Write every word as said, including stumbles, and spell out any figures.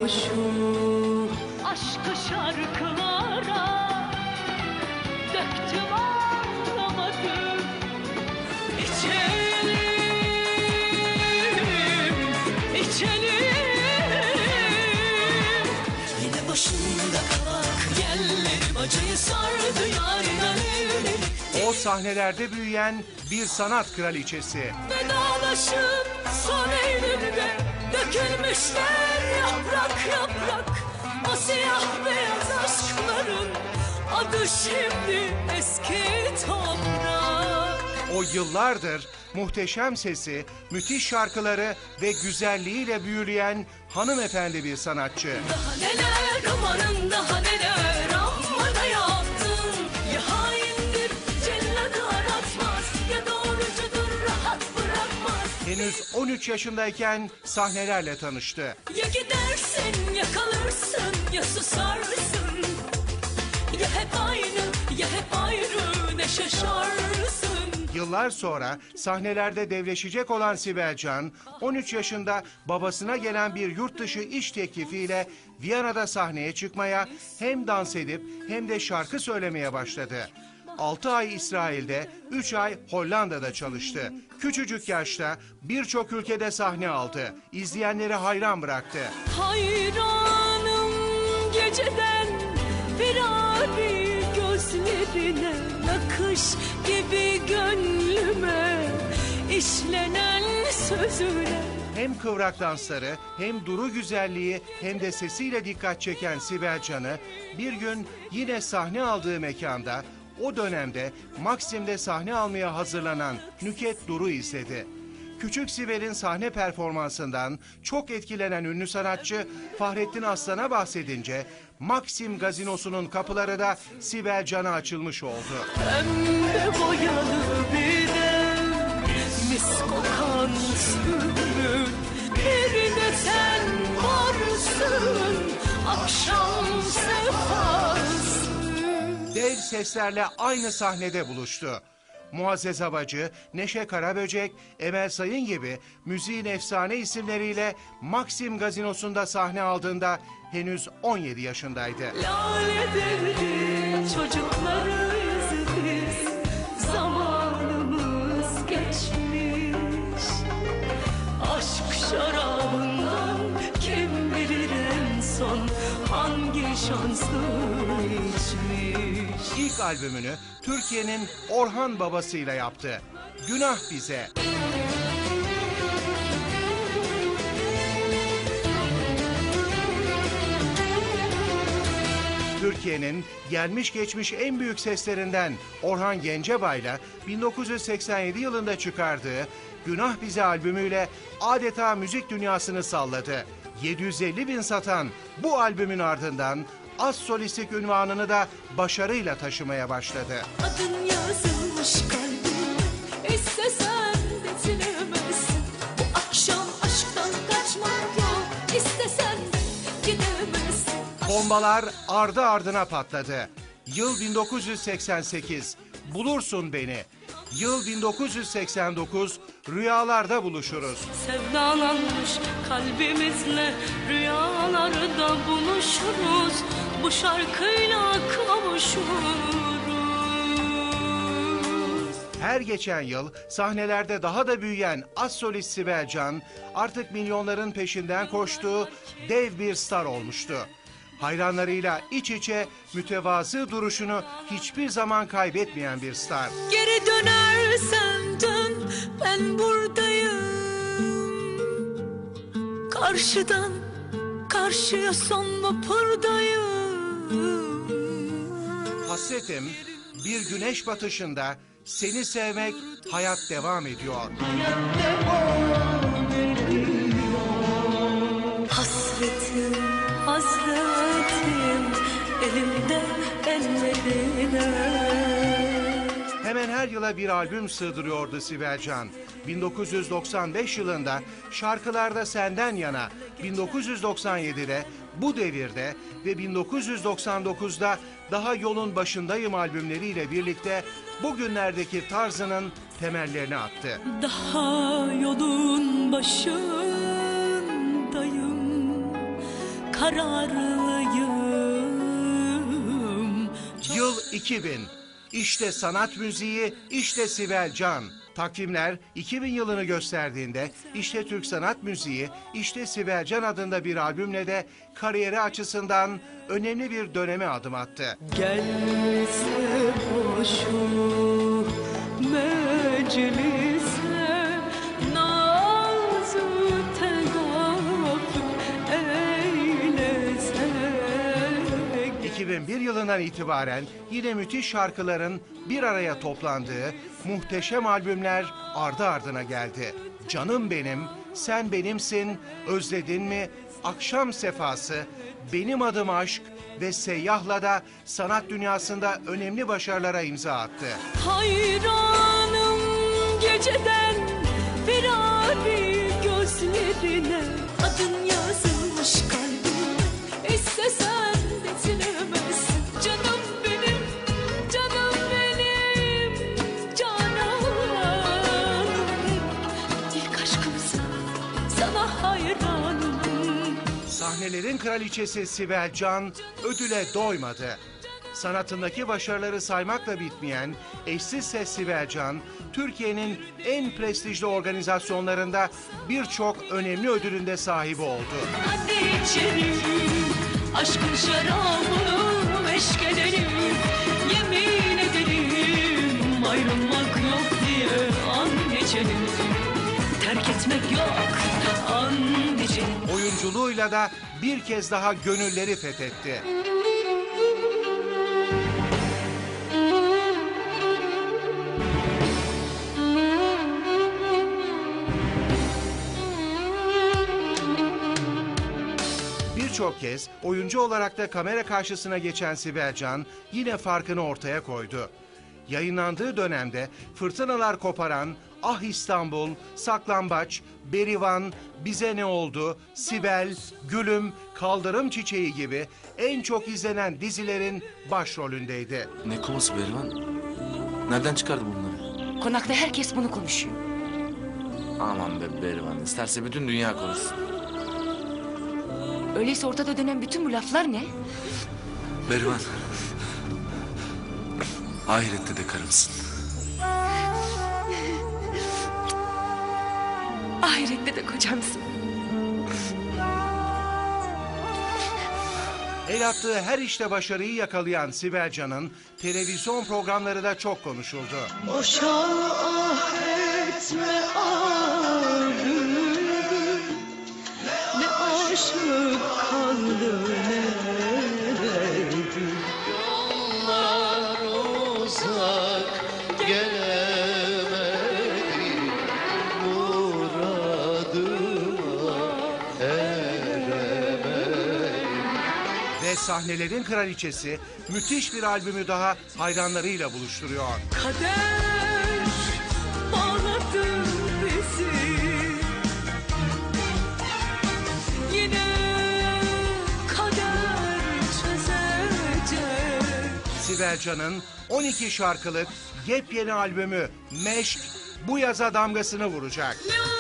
kavuşur. Aşkı şarkılara döktüm anlamadım. İçelim, içelim. Yine başında kabak yerlerim acıyı sardı yaydan evlerim. O sahnelerde büyüyen bir sanat kraliçesi. Vedalaşın son Eylül'de dökülmüşler yaprak yaprak. O siyah beyaz aşkların adı şimdi eski toprak. O yıllardır muhteşem sesi, müthiş şarkıları ve güzelliğiyle büyüleyen hanımefendi bir sanatçı. Daha neler amanın daha neler amma da yaptın. Ya haindir celladı aratmaz ya doğrucudur rahat bırakmaz. Henüz on üç yaşındayken sahnelerle tanıştı. Ya gidersin ya kalırsın ya susarsın. Ya hep aynı ya hep ayrı ne şaşarsın. Yıllar sonra sahnelerde devleşecek olan Sibel Can, on üç yaşında babasına gelen bir yurt dışı iş teklifiyle Viyana'da sahneye çıkmaya, hem dans edip hem de şarkı söylemeye başladı. altı ay İsrail'de, üç ay Hollanda'da çalıştı. Küçücük yaşta birçok ülkede sahne aldı. İzleyenleri hayran bıraktı. Hayranım geceden firari gözlerine, nakış gibi gönlüme işlenen sözüne. Hem kıvrak dansları, hem duru güzelliği, hem de sesiyle dikkat çeken Sibel Can'ı bir gün yine sahne aldığı mekanda, o dönemde Maksim'de sahne almaya hazırlanan Nüket Dur'u izledi. Küçük Sibel'in sahne performansından çok etkilenen ünlü sanatçı Fahrettin Aslan'a bahsedince Maksim gazinosunun kapıları da Sibel Can'a açılmış oldu. Pembe boyalı bir ev, mis kokan sürgün, birine sen varsın, akşam sefası. Dev seslerle aynı sahnede buluştu. Muazzez Abacı, Neşe Karaböcek, Emel Sayın gibi müziğin efsane isimleriyle Maksim gazinosunda sahne aldığında henüz on yedi yaşındaydı. Lale devri çocuklarıyız biz, zamanımız geçmiş. Aşk şarabından kim bilir en son hangi şanslı içmiş. İlk albümünü Türkiye'nin Orhan babasıyla yaptı. Günah Bize. Türkiye'nin gelmiş geçmiş en büyük seslerinden Orhan Gencebay'la bin dokuz yüz seksen yedi yılında çıkardığı Günah Bize albümüyle adeta müzik dünyasını salladı. yedi yüz elli bin satan bu albümün ardından az solistik unvanını da başarıyla taşımaya başladı. Adın yazılmış kalbime, istesen de silemezsin. Bu akşam aşktan kaçmak yok, istesen de gidemezsin. Bombalar ardı ardına patladı. Yıl bin dokuz yüz seksen sekiz, Bulursun Beni. Yıl bin dokuz yüz seksen dokuz, Rüyalarda Buluşuruz. Sevdalanmış kalbimizle rüyalarda buluşuruz. Bu şarkıyla kavuşuruz. Her geçen yıl sahnelerde daha da büyüyen az solist Sibel Can artık milyonların peşinden koştuğu dev bir star olmuştu. Hayranlarıyla iç içe mütevazı duruşunu hiçbir zaman kaybetmeyen bir star. Geri dönersen dön, ben buradayım. Karşıdan karşıya son vapurdayım. Hasretim, bir güneş batışında seni sevmek, hayat devam ediyor. Hasretim, hasretim, elimde ellerine. Hemen her yıla bir albüm sığdırıyordu Sibel Can. bin dokuz yüz doksan beş yılında Şarkılarda Senden Yana, bin dokuz yüz doksan yedide Bu Devirde ve bin dokuz yüz doksan dokuzda Daha Yolun Başındayım albümleriyle birlikte bugünlerdeki tarzının temellerini attı. Daha yolun başındayım, kararlıyım. Yıl iki bin. İşte sanat müziği, işte Sibel Can. Takvimler iki bin yılını gösterdiğinde işte Türk sanat müziği, işte Sibel Can adında bir albümle de kariyeri açısından önemli bir döneme adım attı. Gelse boşu meclise, nazı tegafül eylese. iki bin bir yılından itibaren yine müthiş şarkıların bir araya toplandığı muhteşem albümler ardı ardına geldi. Canım Benim, Sen Benimsin, Özledin Mi, Akşam Sefası, Benim Adım Aşk ve Seyyah'la da sanat dünyasında önemli başarılara imza attı. Hayranım geceden firari gözlerine, adın yazılmış kalbime, istesen de silemezsin. Canım benim, canım benim, cananım. İlk aşkımsın, sana hayranım. Sahnelerin kraliçesi Sibel Can ödüle doymadı. Sanatındaki başarıları saymakla bitmeyen eşsiz ses Sibel Can, Türkiye'nin en prestijli organizasyonlarında birçok önemli ödülünde sahibi oldu. Hadi içelim, aşkın şarabını meşk edelim. Yemin edelim, ayrılmak yok diye an geçelim. Terk etmek yok, an geçelim. Oyunculuğuyla da bir kez daha gönülleri fethetti. Birçok kez oyuncu olarak da kamera karşısına geçen Sibel Can yine farkını ortaya koydu. Yayınlandığı dönemde fırtınalar koparan Ah İstanbul, Saklambaç, Berivan, Bize Ne Oldu, Sibel, Gülüm, Kaldırım Çiçeği gibi en çok izlenen dizilerin başrolündeydi. Ne koması Berivan? Nereden çıkardı bunları? Konakta herkes bunu konuşuyor. Aman be Berivan, isterse bütün dünya konuşsun. Öyleyse ortada dönen bütün bu laflar ne? Berivan, ahirette de karımsın. Ahirette de kocamsın. El attığı her işte başarıyı yakalayan Sibel Can'ın televizyon programları da çok konuşuldu. Boşal ah etme ah bülbül, ne aşık kaldı ne bülbül. Yollar uzak gelemedim, muradıma eremedim. Ve sahnelerin kraliçesi müthiş bir albümü daha hayranlarıyla buluşturuyor. Kader bağladı bizi, yine kader çözecek. Sibel Can'ın on iki şarkılık yepyeni albümü Meşk bu yaza damgasını vuracak. Ne